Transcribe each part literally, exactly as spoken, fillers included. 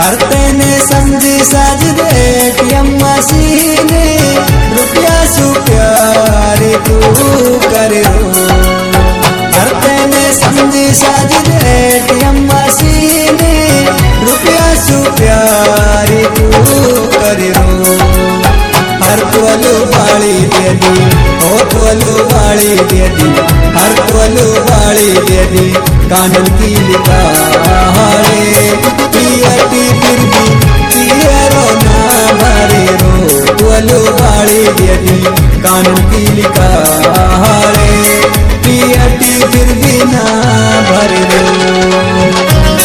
हर तेने समझी Sajid ATM machine रुपया सु प्यार तू करे रो। हर तेने समझी साजिद एटीएम मशीन रुपया सु प्यार तू करे रो। हर तोलू बाली दे दी ओ तोलू बाली दे दी हर तोलू बाली दे दी कानून की लिखा हारे पियती फिर भी पियरो ना भरे रो। तोलू बाली दे दी कानून की लिखा हारे पियती फिर भी ना भरे रो।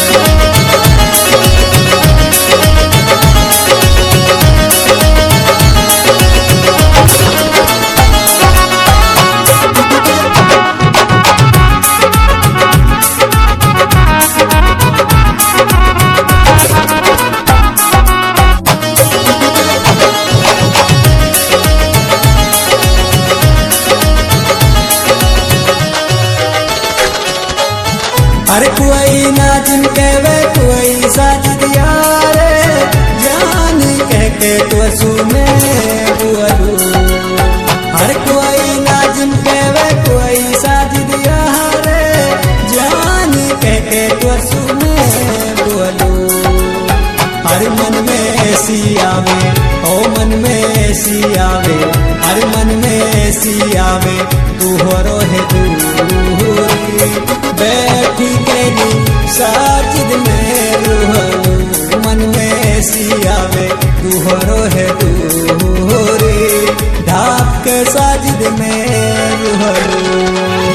अरे कोई ना जिन कहवे कोई साजिद यारे जान कह के तो सुने बुआलू। हर कोई ना जिन कहवे कोई साजिद यारे जान कह के तो सुने बुआलू। हर मन में ऐसी आवे ओ मन में ऐसी आवे हर मन में ऐसी आवे तू हो रोहे दूरी बैठी केली साजिद में रूह मन में ऐसी आवे तू हो रोहे दूरी ढाप के साजिद में रूह।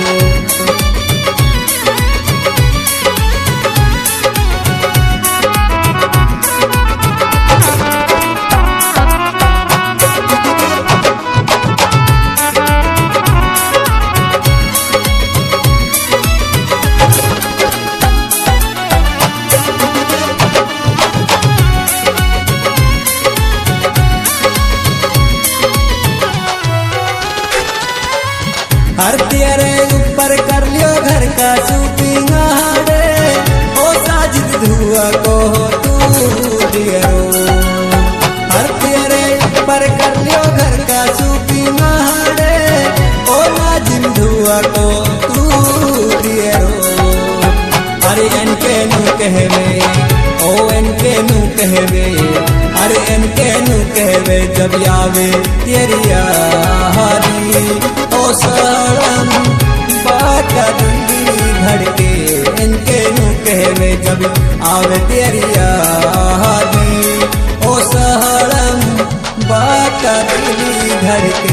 हर तेरे ऊपर कर लियो घर का शूटिंग हारे ओ साजिद धुआ को तू दियो। हर तेरे ऊपर कर लियो घर का शूटिंग हारे ओ नाजिम धुआ को तू दियो। अरे इनके नु कहवे ओ इनके नु कहवे अरे इनके नु कहवे जब आवे तेरी यारी ओ सड़म बाका दिली धड़के इनके नु कहवे जब आवे तेरी यारी ओ सड़म बाका दिली धड़के।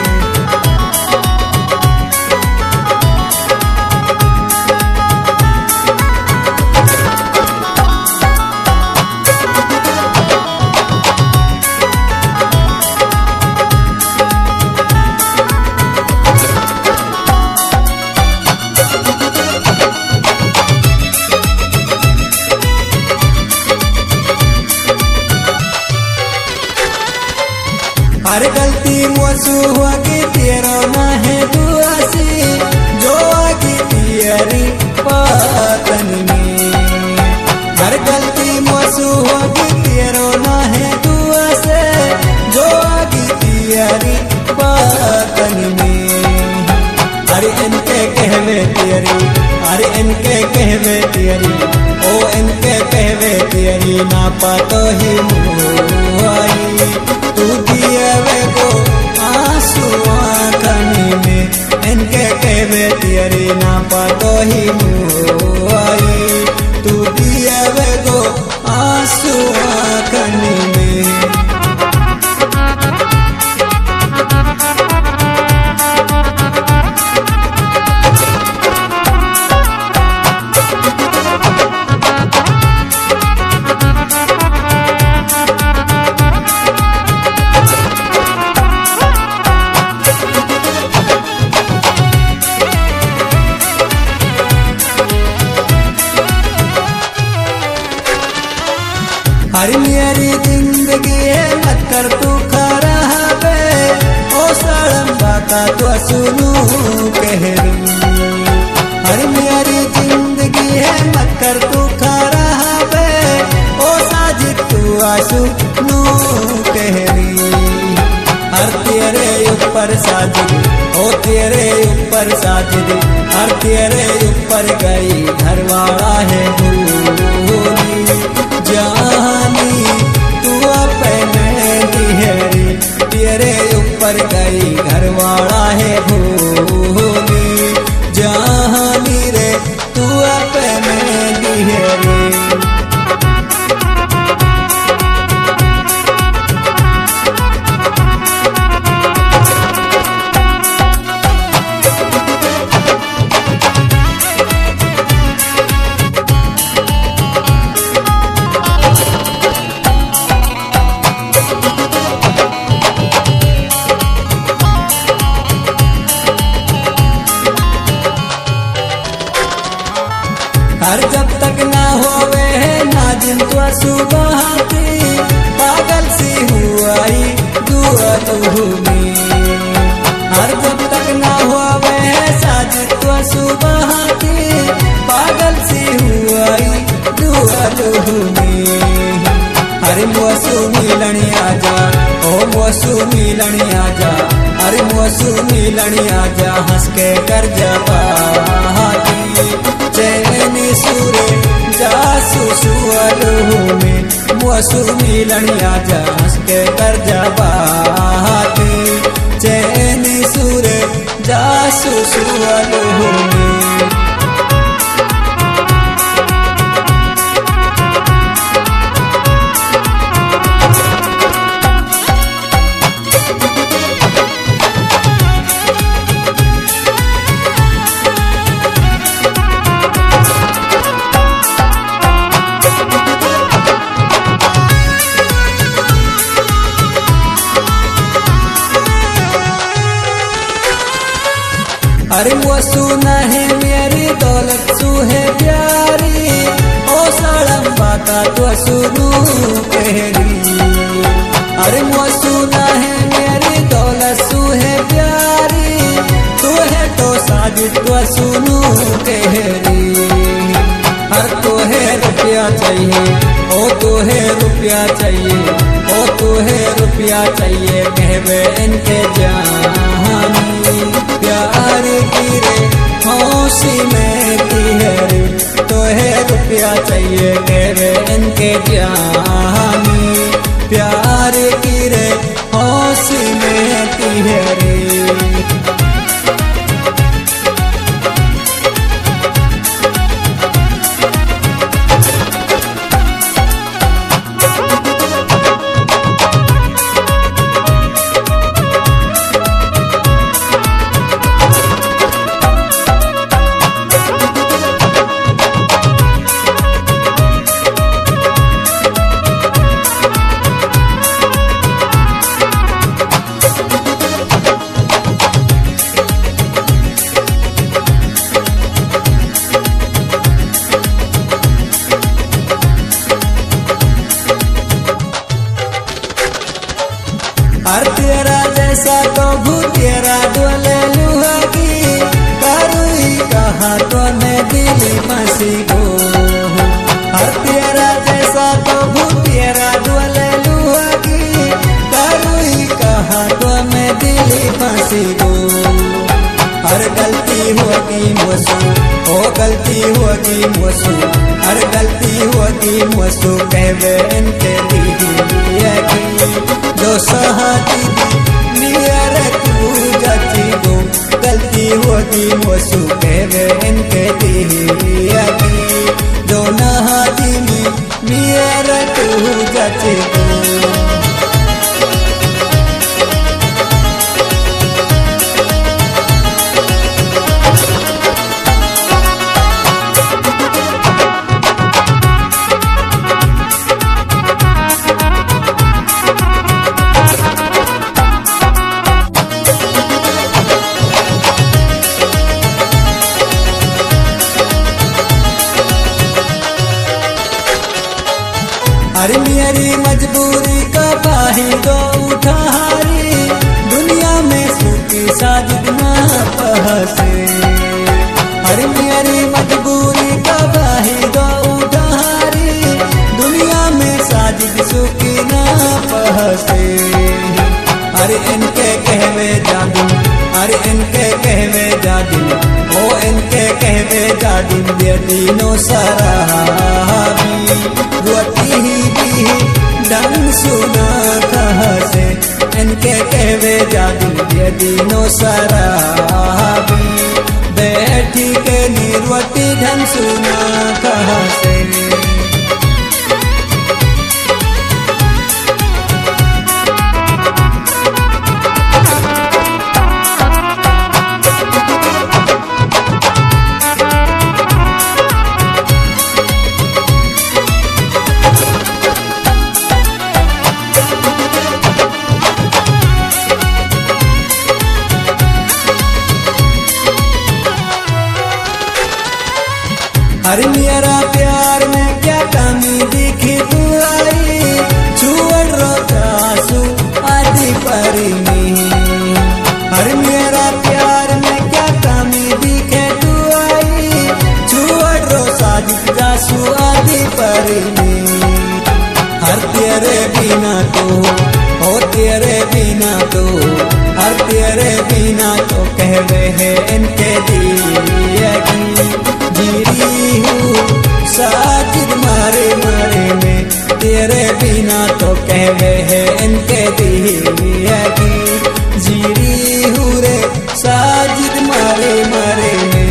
हर गलती मुझसे हुआ कि तेरा ना है दुआसी जो आगे तेरी पातन में। हर गलती मुझसे हुआ कि तेरा ना है दुआसे जो आगे तेरी पातन में। अरे इनके कहवे तेरी अरे इनके कहवे तेरी ओ इनके कहवे तेरी ना पातो ही मुआई तू दिए को आंसू आँखनी में। इनके कहवे तेरी ना पातो ही मुआई तू दिए को आंसू आँखनी में। हर मेरी जिंदगी है मत कर तू खराब ओ सड़म बाका तो सुनू कहरी। हर मेरी जिंदगी है मत कर तू खराब ओ साजिद आंसू नू कहरी। हर तेरे ऊपर साजिद ओ तेरे ऊपर साजिद, हर तेरे ऊपर गई घरवाला है भूली। जानी तू अपने दिहरी, तेरे ऊपर गई घरवाला है भूली। जानी रे तू अपने दिहरी। हर जब तक ना होवे है नाजिन तो सुबहती, पागल सी हुआई दुआ तुहमी। हर जब तक ना होवे है साजिद तो सुबहती, पागल सी हुआई दुआ तुहमी। हर मौसू मिलनी आजा ओ मौसू मिलनी आजा, हर मौसू मिलनी आजा, हंस के कर जबाती। चैनी सुरे जासु सुअलू में मौसू मिलनी आजा, हंस के कर जबाती। चैनी सुरे जासु सुअलू में। अरे मौसू नहीं मेरी दौलत सू है प्यारी, ओ सड़म बाता तो सुनू कहरी। अरे मौसू नहीं मेरी दौलत सू है प्यारी, तू है तो साजिद तो सुनू कहरी। हर तो है रुपया चाहिए ओ तो है रुपया चाहिए, ओ तो है रुपया चाहिए, कहवे इनके जानी। प्यार की रे हौसी में तिहरी, तो है रुपया चाहिए कहवे इनके जानी। प्यार की रे हौसी में तिहरी। हर तेरा जैसा तो भू तेरा डोले लुहागी, करुई कहा तो मैं दिली मसी गो। हर तेरा जैसा तो भू तेरा डोले लुहागी, करुई कहा तो मैं दिली मसी गो। हर गलती होगी मुझसे ओ गलती होगी मुझसे, हर गलती होगी मुझसे, कहवे इनके दिया जो सहाती नियर तू जाती गो। गलती होगी मुझसे कहवे इनके दिया जो नहाती नियर तू जाती गो। अरे मेरी मजबूरी का बाही दो उठारी, दुनिया में सूखी साजिद ना पहसे। अरे मेरी मजबूरी का बाही दो उठारी, दुनिया में साजिद सूखी दिनो सराबी रोती ही भी ढंग सुना कहा से इनके कहवे जादू ये दिनो सराबी बैठी के निर्वती ढंग सुना कहा से हर मेरा प्यार में क्या कमी दिखी तू आई छुअर रोतासु आदि परिनी हर मेरा प्यार में क्या कमी दिखे तू आई छुअर रोसादि जासु आदि परिनी हर तेरे बिना तो हो तेरे बिना तो हर तेरे बिना तो कहवे है इनके दिए जीरी हूँ साजिद मारे मारे में तेरे बिना तो कहवे है इनके दिए की जीरी हूँ रे साजिद मारे मारे में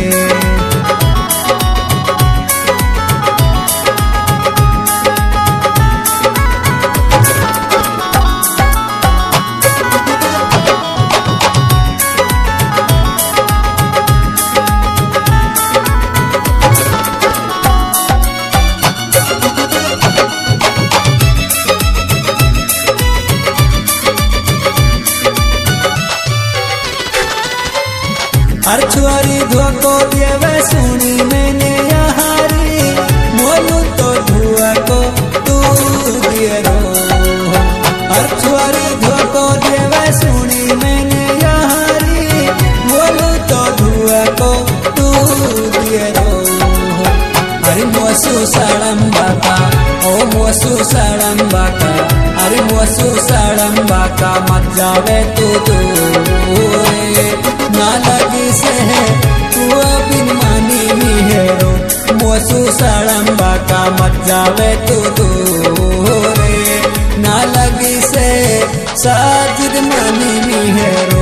हर छुआरी धोको देवे सुनी मैंने यहारी मोलू तो धुआ को तू दियरो हर छुआरी धोको देवे सुनी मैंने यहारी मोलू तो धुआ को तू दियरो हरि मोसू सड़म बाका ओ मोसू सड़म बाका हरि मोसू सड़म बाका मत जावे तू दूरे ना लगी से है तू बिन मानी मिहेरो मोसू सड़म्बा का मत जावे तू दूरे ना लगी से साजिद मानी मिहेरो